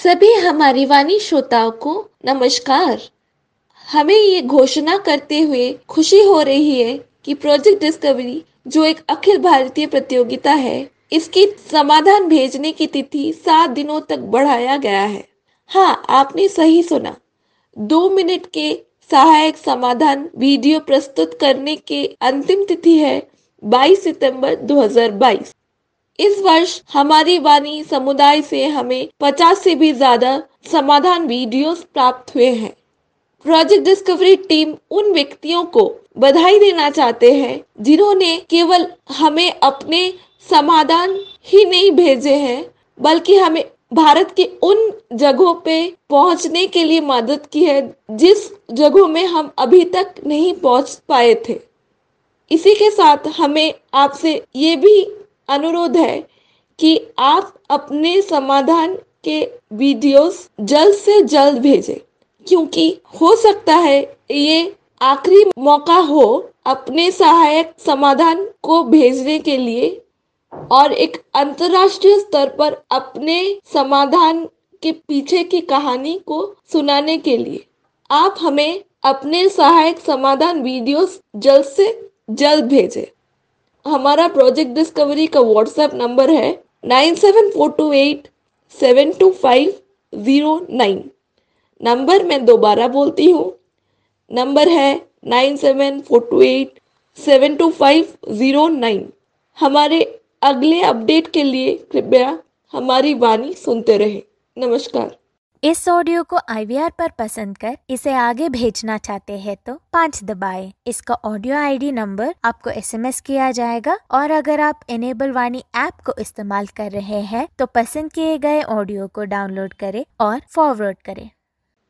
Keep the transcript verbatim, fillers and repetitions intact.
सभी हमारी वाणी श्रोताओं को नमस्कार। हमें ये घोषणा करते हुए खुशी हो रही है कि प्रोजेक्ट डिस्कवरी जो एक अखिल भारतीय प्रतियोगिता है, इसकी समाधान भेजने की तिथि सात दिनों तक बढ़ाया गया है। हाँ, आपने सही सुना। दो मिनट के सहायक समाधान वीडियो प्रस्तुत करने की अंतिम तिथि है बाईस सितंबर दो हज़ार बाईस। इस वर्ष हमारी वाणी समुदाय से हमें पचास से भी ज्यादा समाधान वीडियोस प्राप्त हुए हैं। प्रोजेक्ट डिस्कवरी टीम उन व्यक्तियों को बधाई देना चाहते हैं जिन्होंने केवल हमें अपने समाधान ही नहीं भेजे हैं, बल्कि हमें भारत के उन जगहों पे पहुंचने के लिए मदद की है जिस जगहों में हम अभी तक नहीं पहुंच पाए थे। इसी के साथ हमें आपसे ये भी अनुरोध है कि आप अपने समाधान के वीडियोस जल्द से जल्द भेजें, क्योंकि हो सकता है ये आखिरी मौका हो अपने सहायक समाधान को भेजने के लिए और एक अंतर्राष्ट्रीय स्तर पर अपने समाधान के पीछे की कहानी को सुनाने के लिए। आप हमें अपने सहायक समाधान वीडियोस जल्द से जल्द भेजें। हमारा प्रोजेक्ट डिस्कवरी का व्हाट्सएप नंबर है nine seven four two eight seven two five zero nine. Number मैं दोबारा बोलती हूँ, नंबर है nine seven four two eight seven two five zero nine. हमारे अगले अपडेट के लिए कृपया हमारी वाणी सुनते रहें। नमस्कार। इस ऑडियो को आई वी आर पर पसंद कर इसे आगे भेजना चाहते हैं तो पाँच दबाएं। इसका ऑडियो आई डी नंबर आपको एस एम एस किया जाएगा और अगर आप इनेबल वाणी ऐप को इस्तेमाल कर रहे हैं तो पसंद किए गए ऑडियो को डाउनलोड करें और फॉरवर्ड करें।